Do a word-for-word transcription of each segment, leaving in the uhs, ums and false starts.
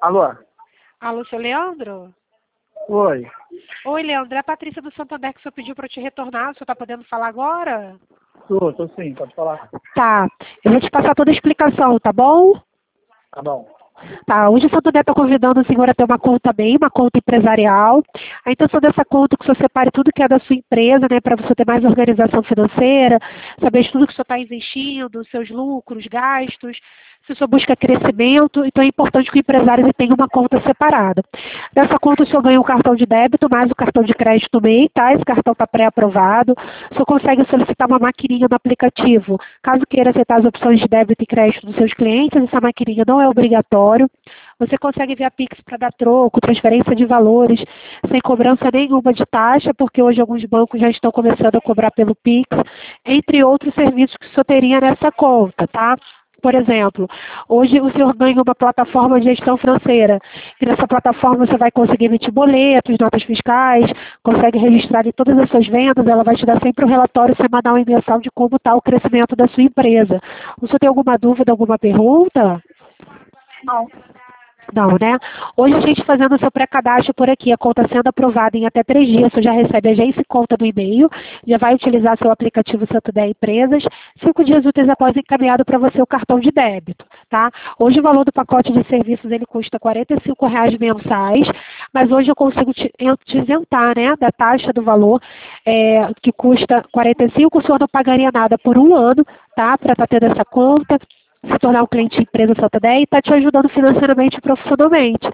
Alô? Alô, seu Leandro? Oi. Oi, Leandro. É a Patrícia do Santander que o senhor pediu para eu te retornar. O senhor está podendo falar agora? Tô, tô sim, pode falar. Tá. Eu vou te passar toda a explicação, tá bom? Tá bom. Tá, hoje o Santander está convidando o senhor a ter uma conta bem, uma conta empresarial. A intenção dessa conta é que o senhor separe tudo que é da sua empresa, né, para você ter mais organização financeira, saber tudo que o senhor está investindo, seus lucros, gastos, se o senhor busca crescimento, então é importante que o empresário ele tenha uma conta separada. Nessa conta o senhor ganha um cartão de débito, mais o cartão de crédito M E I, tá? Esse cartão está pré-aprovado. O senhor consegue solicitar uma maquininha no aplicativo. Caso queira aceitar as opções de débito e crédito dos seus clientes, essa maquininha não é obrigatória. Você consegue ver a Pix para dar troco, transferência de valores, sem cobrança nenhuma de taxa, porque hoje alguns bancos já estão começando a cobrar pelo Pix, entre outros serviços que o senhor teria nessa conta, tá? Por exemplo, hoje o senhor ganha uma plataforma de gestão financeira, e nessa plataforma você vai conseguir emitir boletos, notas fiscais, consegue registrar ali todas as suas vendas, ela vai te dar sempre um relatório semanal e mensal de como está o crescimento da sua empresa. O senhor tem alguma dúvida, alguma pergunta? Não. Não, né? Hoje a gente fazendo o seu pré-cadastro por aqui, a conta sendo aprovada em até três dias, você já recebe a agência e conta no e-mail, já vai utilizar seu aplicativo Santander Empresas, cinco dias úteis após encaminhado para você o cartão de débito, tá? Hoje o valor do pacote de serviços ele custa quarenta e cinco reais mensais, mas hoje eu consigo te, te isentar, né, da taxa do valor, é, que custa quarenta e cinco, o senhor não pagaria nada por um ano, tá? Para estar tendo essa conta, se tornar um cliente de empresa Santander e está te ajudando financeiramente e profissionalmente.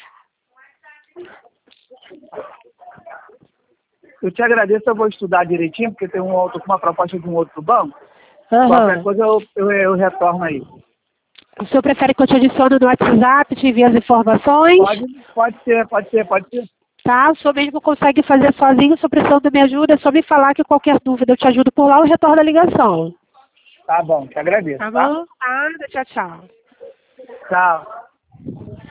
Eu te agradeço, eu vou estudar direitinho, porque tem um outro, uma proposta de um outro banco. Uhum. Qualquer coisa eu, eu, eu retorno aí. O senhor prefere que eu te adicione no WhatsApp, te envie as informações? Pode, pode ser, pode ser, pode ser. Tá, o senhor mesmo consegue fazer sozinho, só precisando da minha ajuda, é só me falar que qualquer dúvida eu te ajudo por lá ou retorno a ligação. Tá bom, te agradeço. Tá Tá, bom? Tá, tchau, tchau. tchau.